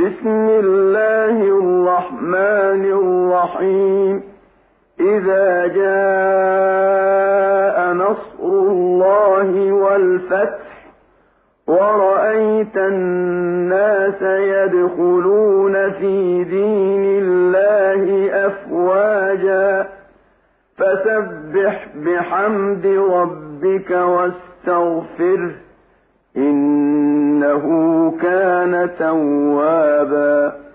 بسم الله الرحمن الرحيم. إذا جاء نصر الله والفتح ورأيت الناس يدخلون في دين الله أفواجا فسبح بحمد ربك واستغفره إنه كان توابا.